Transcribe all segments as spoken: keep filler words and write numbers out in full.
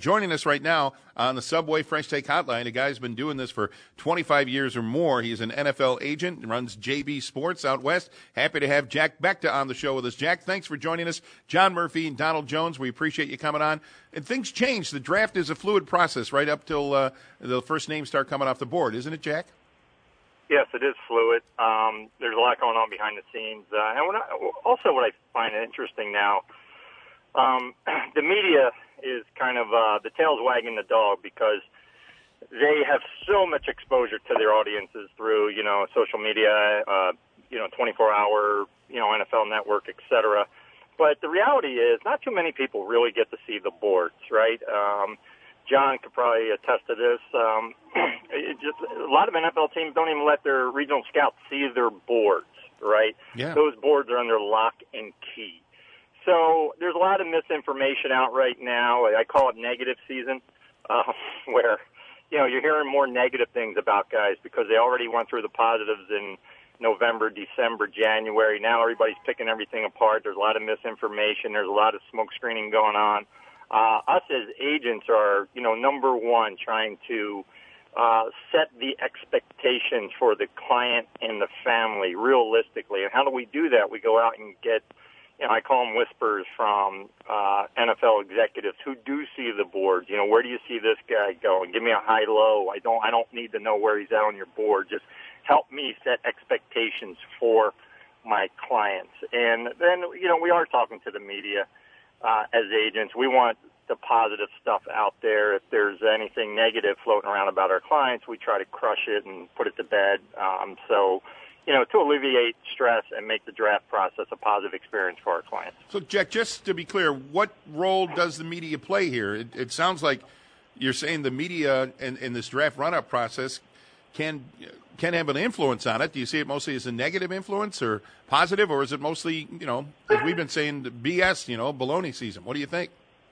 Joining us right now on the Subway Fresh Take Hotline, a guy who's been doing this for twenty-five years or more. He's an N F L agent and runs J B Sports out west. Happy to have Jack Bechta on the show with us. Jack, thanks for joining us. John Murphy and Donald Jones, we appreciate you coming on. And things change. The draft is a fluid process right up till uh, the first names start coming off the board, isn't it, Jack? Yes, it is fluid. Um, there's a lot going on behind the scenes. Uh, and what I, also what I find interesting now, um, the media is kind of uh, the tail's wagging the dog because they have so much exposure to their audiences through, you know, social media, uh, you know, twenty-four hour, you know, N F L Network, et cetera. But the reality is not too many people really get to see the boards, right? Um, John could probably attest to this. Um, it just a lot of N F L teams don't even let their regional scouts see their boards, right? Yeah. Those boards are under lock and key. So there's a lot of misinformation out right now. I call it negative season, uh, where, you know, you're hearing more negative things about guys because they already went through the positives in November, December, January. Now everybody's picking everything apart. There's a lot of misinformation. There's a lot of smoke screening going on. Uh, us as agents are, you know, number one, trying to uh, set the expectations for the client and the family realistically. And how do we do that? We go out and get, you know, I call them whispers from uh, N F L executives who do see the boards. You know, where do you see this guy going? Give me a high-low. I don't. I don't need to know where he's at on your board. Just help me set expectations for my clients. And then, you know, we are talking to the media uh, as agents. We want the positive stuff out there. If there's anything negative floating around about our clients, we try to crush it and put it to bed. Um, so, you know, to alleviate stress and make the draft process a positive experience for our clients. So, Jack, just to be clear, what role does the media play here? It, it sounds like you're saying the media in, in this draft run-up process can can have an influence on it. Do you see it mostly as a negative influence or positive, or is it mostly, you know, as we've been saying, B S, you know, baloney season? What do you think?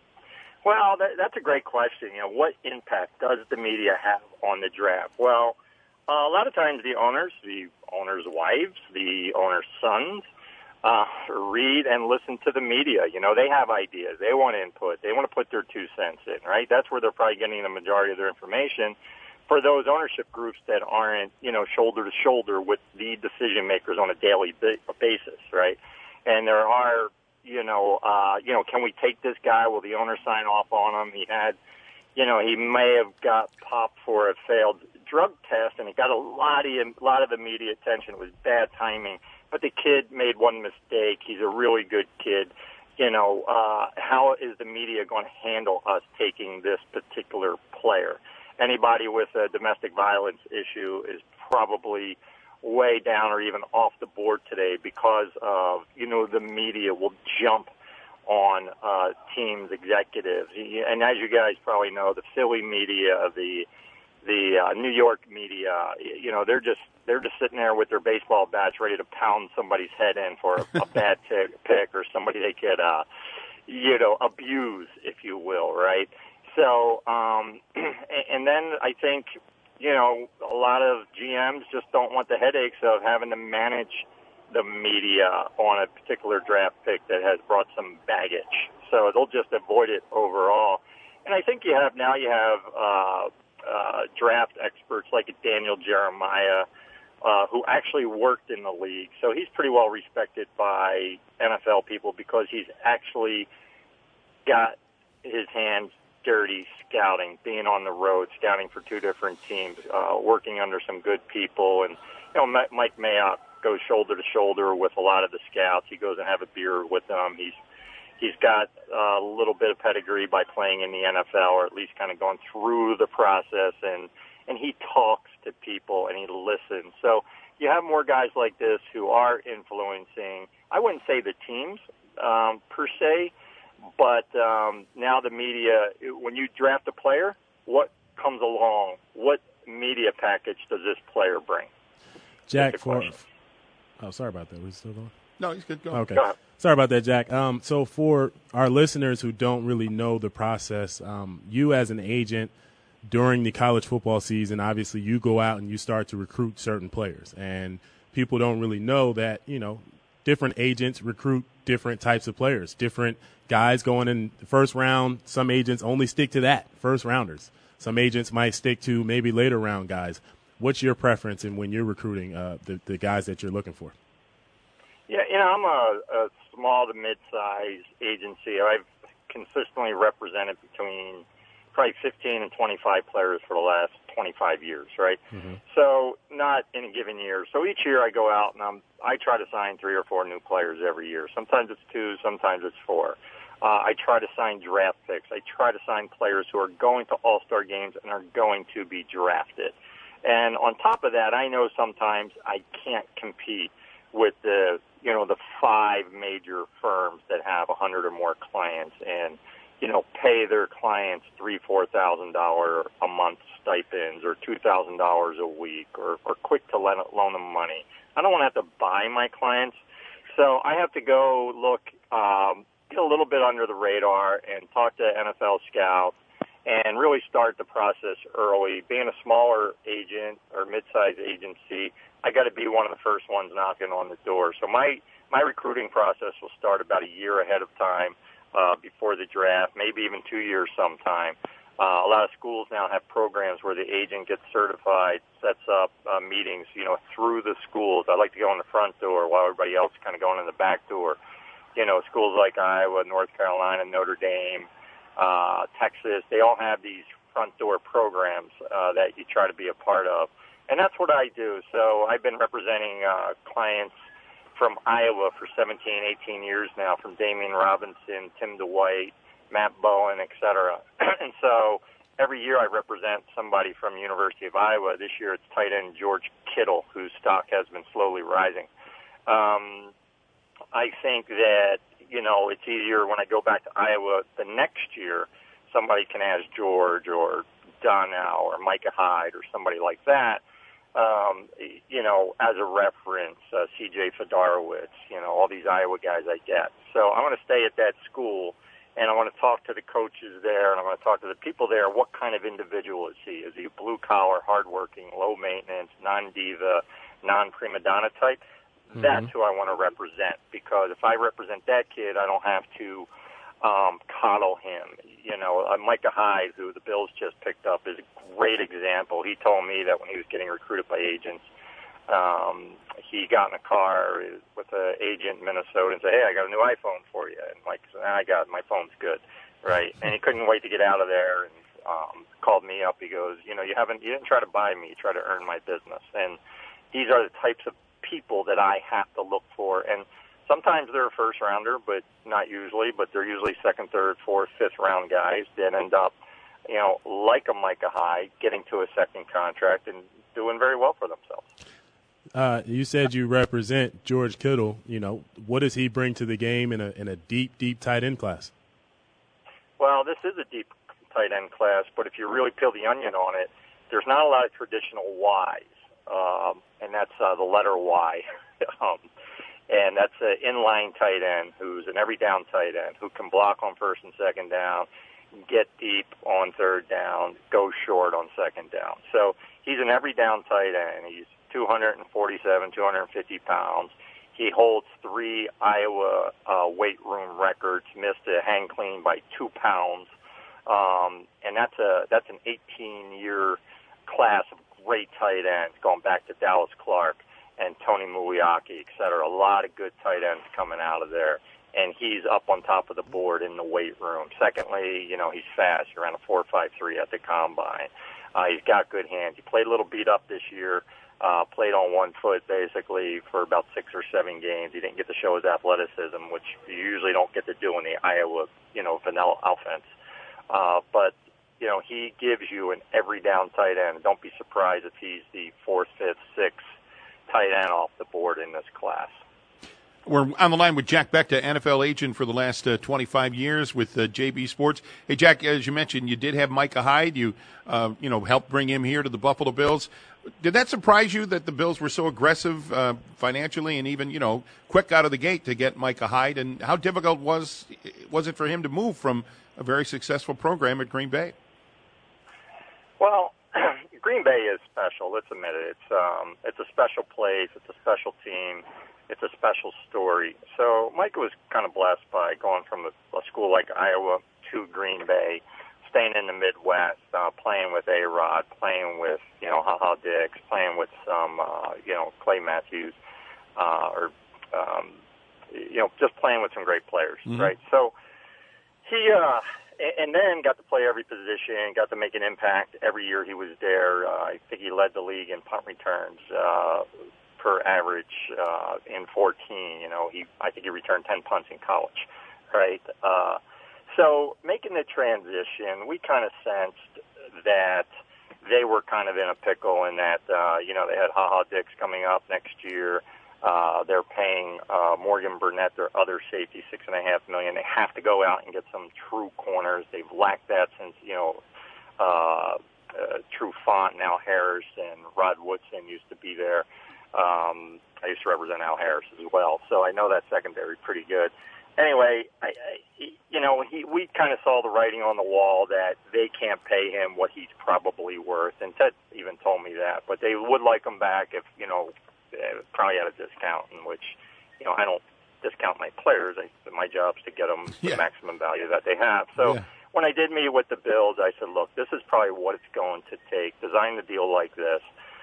Well, that, that's a great question. You know, what impact does the media have on the draft? Well, uh, a lot of times the owners, the owners' wives, the owners' sons, uh, read and listen to the media. You know, they have ideas. They want input. They want to put their two cents in, right? That's where they're probably getting the majority of their information. For those ownership groups that aren't, you know, shoulder to shoulder with the decision makers on a daily basis, right? And there are, you know, uh, you know, can we take this guy? Will the owner sign off on him? He had, you know, he may have got popped for a failed drug test, and he got a lot of a lot of immediate attention. It was bad timing, but the kid made one mistake. He's a really good kid. You know, uh, how is the media going to handle us taking this particular player? Anybody with a domestic violence issue is probably way down or even off the board today because of, you know, the media will jump on uh, teams, executives. And as you guys probably know, the Philly media, the the uh, New York media, you know, they're just they're just sitting there with their baseball bats ready to pound somebody's head in for a, a bad t- pick or somebody they could, uh, you know, abuse, if you will, right? So, um, and then I think, you know, a lot of G Ms just don't want the headaches of having to manage the media on a particular draft pick that has brought some baggage. So they'll just avoid it overall. And I think you have now you have uh, uh, draft experts like Daniel Jeremiah, uh, who actually worked in the league. So he's pretty well respected by N F L people because he's actually got his hands dirty scouting, being on the road, scouting for two different teams, uh, working under some good people. And, you know, Mike Mayock goes shoulder to shoulder with a lot of the scouts. He goes and have a beer with them. He's he's got a little bit of pedigree by playing in the N F L, or at least kind of going through the process, and, and he talks to people and he listens. So you have more guys like this who are influencing, I wouldn't say the teams um, per se, but um, now the media, when you draft a player, what comes along? What media package does this player bring? Jack, for oh, sorry about that. We still going? No, he's good. Go okay. Go ahead. Sorry about that, Jack. Um, so for our listeners who don't really know the process, um, you as an agent during the college football season, obviously you go out and you start to recruit certain players, and people don't really know that, you know, different agents recruit different types of players, different guys going in the first round. Some agents only stick to that, first rounders. Some agents might stick to maybe later round guys. What's your preference in when you're recruiting uh, the, the guys that you're looking for? Yeah, you know, I'm a, a small to mid-size agency. I've consistently represented between probably fifteen and twenty-five players for the last twenty-five years, right? Mm-hmm. So not in a given year. So each year I go out and I'm, I try to sign three or four new players every year. Sometimes it's two, sometimes it's four. Uh, I try to sign draft picks. I try to sign players who are going to all-star games and are going to be drafted. And on top of that, I know sometimes I can't compete with the, you know, the five major firms that have a hundred or more clients and, you know, pay their clients three, four thousand dollars a month stipends or two thousand dollars a week or, or quick to loan, loan them money. I don't want to have to buy my clients, so I have to go look, um, get a little bit under the radar and talk to N F L scouts and really start the process early. Being a smaller agent or mid-sized agency, I got to be one of the first ones knocking on the door. So my my recruiting process will start about a year ahead of time. Uh, before the draft, maybe even two years sometime. Uh, a lot of schools now have programs where the agent gets certified, sets up uh, meetings, you know, through the schools. I like to go in the front door while everybody else is kind of going in the back door. You know, schools like Iowa, North Carolina, Notre Dame, uh, Texas, they all have these front door programs uh, that you try to be a part of. And that's what I do. So I've been representing uh, clients from Iowa for seventeen, eighteen years now, from Damian Robinson, Tim DeWhite, Matt Bowen, et cetera. And so every year I represent somebody from the University of Iowa. This year it's tight end George Kittle, whose stock has been slowly rising. Um, I think that, you know, it's easier when I go back to Iowa the next year, somebody can ask George or Donnell or Micah Hyde or somebody like that. Um, you know, as a reference, uh, C J Fedarowitz, you know, all these Iowa guys I get. So I want to stay at that school, and I want to talk to the coaches there, and I want to talk to the people there. What kind of individual is he? Is he a blue-collar, hardworking, low-maintenance, non-diva, non-prima donna type? Mm-hmm. That's who I want to represent, because if I represent that kid, I don't have to um, coddle him. You know, uh, Micah Hyde, who the Bills just picked up, is a great example. He told me that when he was getting recruited by agents, um, he got in a car with an agent in Minnesota and said, "Hey, I got a new iPhone for you." And Mike said, "I got it. My phone's good," right? And he couldn't wait to get out of there and um, called me up. He goes, "You know, you haven't, you didn't try to buy me. You tried to earn my business." And these are the types of people that I have to look for. And sometimes they're a first rounder, but not usually. But they're usually second, third, fourth, fifth round guys that end up, you know, like a Micah Hyde, getting to a second contract and doing very well for themselves. Uh, you said you represent George Kittle. You know, what does he bring to the game in a in a deep, deep tight end class? Well, this is a deep tight end class, but if you really peel the onion on it, there's not a lot of traditional Ys, um, and that's uh, the letter Y. um, and that's an inline tight end who's an every down tight end who can block on first and second down, get deep on third down, go short on second down. So he's an every down tight end. He's two forty-seven, two hundred fifty pounds. He holds three Iowa uh, weight room records, missed a hang clean by two pounds. Um, and that's a that's an eighteen-year class of great tight ends, going back to Dallas Clark and Tony Muliaki, et cetera. A lot of good tight ends coming out of there. And he's up on top of the board in the weight room. Secondly, you know, he's fast. He ran a four five three at the combine. Uh, he's got good hands. He played a little beat up this year. Uh, played on one foot basically for about six or seven games. He didn't get to show his athleticism, which you usually don't get to do in the Iowa, you know, vanilla offense. Uh, but, you know, he gives you an every down tight end. Don't be surprised if he's the fourth, fifth, sixth tight end off the board in this class. We're on the line with Jack Bekta, N F L agent for the last uh, twenty-five years with uh, J B Sports. Hey, Jack, as you mentioned, you did have Micah Hyde. You, uh, you know, helped bring him here to the Buffalo Bills. Did that surprise you that the Bills were so aggressive uh, financially and even, you know, quick out of the gate to get Micah Hyde? And how difficult was was it for him to move from a very successful program at Green Bay? Well, Green Bay is special. Let's admit it. It's um, it's a special place. It's a special team. it's a special story. So Micah was kind of blessed by going from a, a school like Iowa to Green Bay, staying in the Midwest, uh, playing with A-Rod, playing with, you know, Ha Ha Dix, playing with some, uh, you know, Clay Matthews, uh, or, um, you know, just playing with some great players, mm-hmm. right? So he, uh, and then got to play every position, got to make an impact every year he was there. Uh, I think he led the league in punt returns uh, per average uh, in fourteen. You know, he I think he returned ten punts in college, right? Uh, so making the transition, we kind of sensed that they were kind of in a pickle in that, uh, you know, they had Ha Ha Dix coming up next year. Uh, they're paying uh, Morgan Burnett, their other safety, six and a half million. They have to go out and get some true corners. They've lacked that since, you know, uh, uh, True Font and Al Harris and Rod Woodson used to be there. Um, I used to represent Al Harris as well, so I know that secondary pretty good. Anyway, I, I, you know, he, we kind of saw the writing on the wall that they can't pay him what he's probably worth, and Ted even told me that. But they would like him back if, you know, probably at a discount, in which, you know, I don't discount my players. I, my job's to get them the yeah. maximum value that they have. So yeah. when I did meet with the Bills, I said, look, this is probably what it's going to take. Design the deal like this.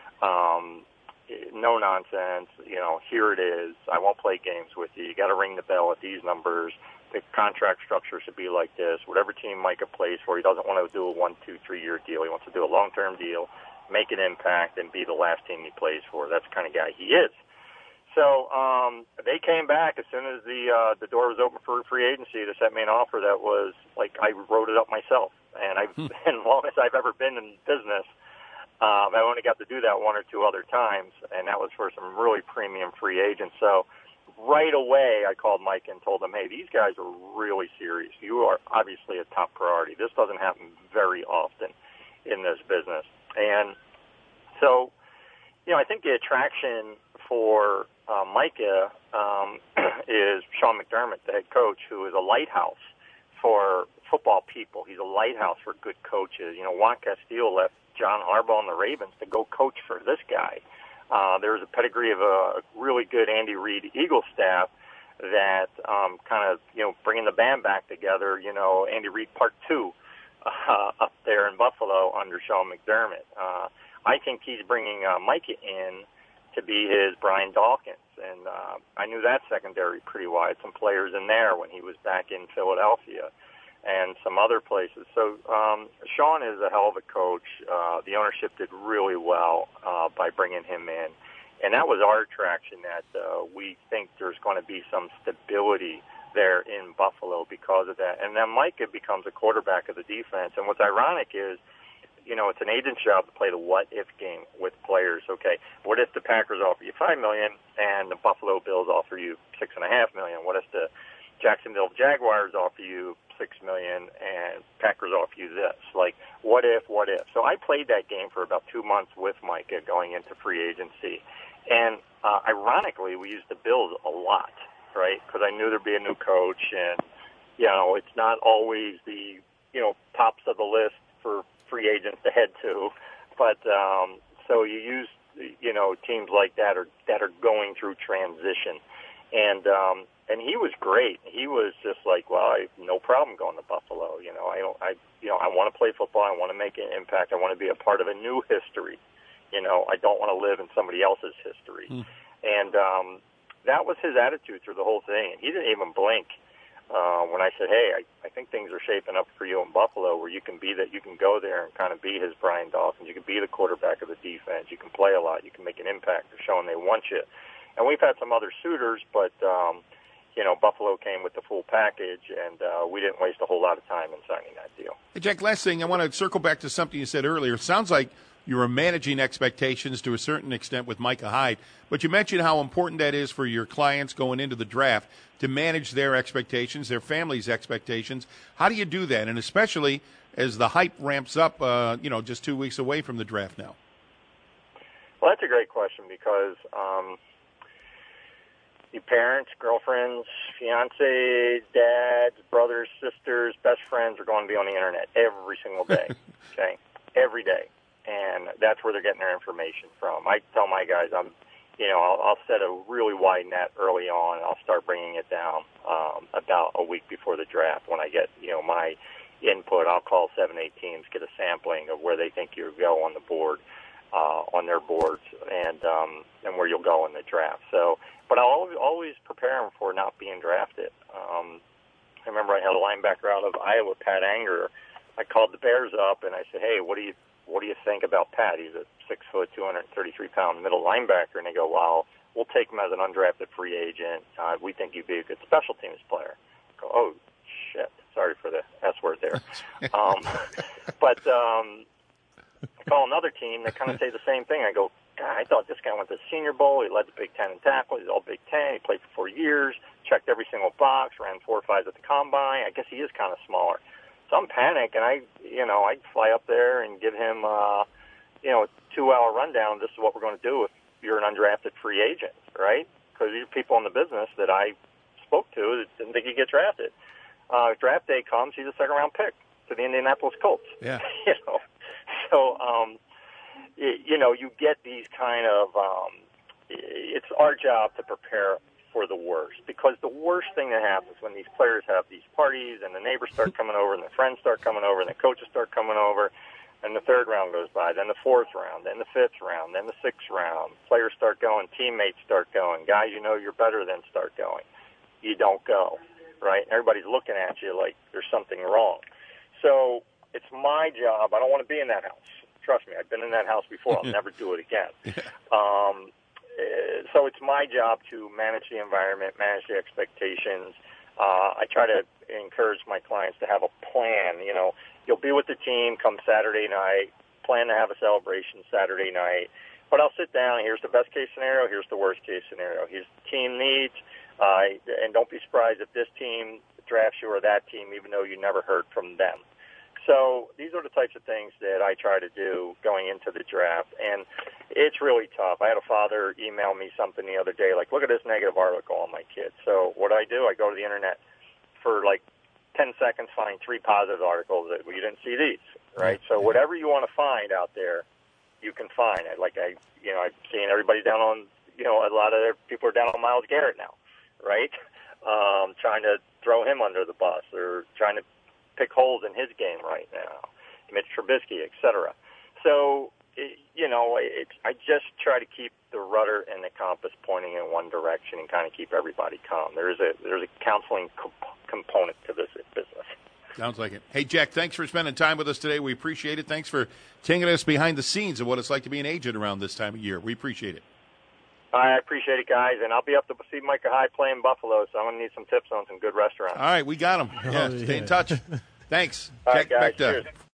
Um, no nonsense. You know, here it is. I won't play games with you. You got to ring the bell at these numbers. The contract structure should be like this. Whatever team Micah plays for, he doesn't want to do a one, two, three-year deal. He wants to do a long-term deal, make an impact, and be the last team he plays for. That's the kind of guy he is. So um, they came back as soon as the uh, the door was open for free agency to set me an offer that was like I wrote it up myself. And I've hmm. been, as long as I've ever been in business, um, I only got to do that one or two other times, and that was for some really premium free agents. So right away I called Mike and told him, hey, these guys are really serious. You are obviously a top priority. This doesn't happen very often in this business. And so, you know, I think the attraction for uh, Micah um, is Sean McDermott, the head coach, who is a lighthouse for football people. He's a lighthouse for good coaches. You know, Juan Castillo left John Harbaugh and the Ravens to go coach for this guy. Uh, there's a pedigree of a really good Andy Reid Eagle staff that um, kind of, you know, bringing the band back together, you know, Andy Reid Part two uh, up there in Buffalo under Sean McDermott. Uh, I think he's bringing uh, Micah in to be his Brian Dawkins, and uh, I knew that secondary pretty well. I had some players in there when he was back in Philadelphia and some other places. So um, Sean is a hell of a coach. Uh, the ownership did really well uh, by bringing him in, and that was our attraction, that uh, we think there's going to be some stability there in Buffalo because of that. And then Micah becomes a quarterback of the defense, and what's ironic is, you know, it's an agent's job to play the what-if game with players. Okay, what if the Packers offer you five million dollars and the Buffalo Bills offer you six point five million dollars? What if the Jacksonville Jaguars offer you six million dollars and Packers offer you this? Like, what if, what if? So I played that game for about two months with Micah going into free agency. And uh, ironically, we used the Bills a lot, right, because I knew there'd be a new coach. And, you know, it's not always the, you know, tops of the list for free agents to head to, but um, so you use, you know, teams like that are that are going through transition, and um, and he was great. He was just like, well, I have no problem going to Buffalo. You know, I don't, I, you know, I want to play football. I want to make an impact. I want to be a part of a new history. You know, I don't want to live in somebody else's history, mm. and um, that was his attitude through the whole thing. And he didn't even blink. Uh, when I said, hey, I, I think things are shaping up for you in Buffalo where you can be that, you can go there and kind of be his Brian Dawkins. You can be the quarterback of the defense. You can play a lot. You can make an impact of showing they want you. And we've had some other suitors, but, um, you know, Buffalo came with the full package, and uh, we didn't waste a whole lot of time in signing that deal. Hey, Jack, last thing, I want to circle back to something you said earlier. It sounds like you were managing expectations to a certain extent with Micah Hyde, but you mentioned how important that is for your clients going into the draft to manage their expectations, their family's expectations. How do you do that? And especially as the hype ramps up, uh, you know, just two weeks away from the draft now. Well, that's a great question because um, your parents, girlfriends, fiancés, dads, brothers, sisters, best friends are going to be on the internet every single day, okay, every day. And that's where they're getting their information from. I tell my guys, I'm, you know, I'll, I'll set a really wide net early on, and I'll start bringing it down um, about a week before the draft. When I get, you know, my input, I'll call seven, eight teams, get a sampling of where they think you go on the board, uh, on their boards, and um, and where you'll go in the draft. So, but I'll always, always prepare them for not being drafted. Um, I remember I had a linebacker out of Iowa, Pat Anger. I called the Bears up and I said, "Hey, what do you what do you think about Pat? He's a six foot, two hundred thirty-three pound middle linebacker." And they go, "Well, we'll take him as an undrafted free agent. Uh, we think he'd be a good special teams player." I go, "Oh shit, sorry for the S word there." um, but um, I call another team. They kind of say the same thing. I go, "God, I thought this guy went to the Senior Bowl. He led the Big Ten in tackles. He's all Big Ten. He played for four years, checked every single box, ran four or five at the combine. I guess he is kind of smaller." So I'm panicked, and I, you know, I fly up there and give him, uh, you know, a two-hour rundown. This is what we're going to do if you're an undrafted free agent, right? Because these are people in the business that I spoke to that didn't think he'd get drafted. Uh, draft day comes, he's a second-round pick to the Indianapolis Colts. Yeah. you know, so um, you, you know, you get these kind of. Um, it's our job to prepare for the worst, because the worst thing that happens when these players have these parties and the neighbors start coming over and their friends start coming over and the coaches start coming over, and the third round goes by, then the fourth round, then the fifth round, then the sixth round, players start going, teammates start going, guys you know you're better than start going. You don't go, right? Everybody's looking at you like there's something wrong. So it's my job. I don't want to be in that house. Trust me, I've been in that house before. I'll never do it again. Um, So it's my job to manage the environment, manage the expectations. Uh, I try to encourage my clients to have a plan. You know, you'll be with the team come Saturday night, plan to have a celebration Saturday night. But I'll sit down. Here's the best case scenario. Here's the worst case scenario. Here's the team needs. Uh, and don't be surprised if this team drafts you or that team, even though you never heard from them. So these are the types of things that I try to do going into the draft, and it's really tough. I had a father email me something the other day, like, look at this negative article on my kid. So what do I do? I go to the Internet for like ten seconds, find three positive articles that, well, you didn't see these, right? So whatever you want to find out there, you can find it. Like I, you know, I've seen everybody down on, you know, a lot of their people are down on Myles Garrett now, right? Um, trying to throw him under the bus or trying to pick holes in his game right now, Mitch Trubisky, et cetera. So, it, you know, it, I just try to keep the rudder and the compass pointing in one direction and kind of keep everybody calm. There is a there's a counseling comp- component to this business. Sounds like it. Hey, Jack, thanks for spending time with us today. We appreciate it. Thanks for taking us behind the scenes of what it's like to be an agent around this time of year. We appreciate it. I appreciate it, guys, and I'll be up to see Micah Hyde play in Buffalo, so I'm going to need some tips on some good restaurants. All right, we got them. Yeah, Oh, stay yeah. in touch. Thanks. All Jack right, guys. Beckta. Cheers.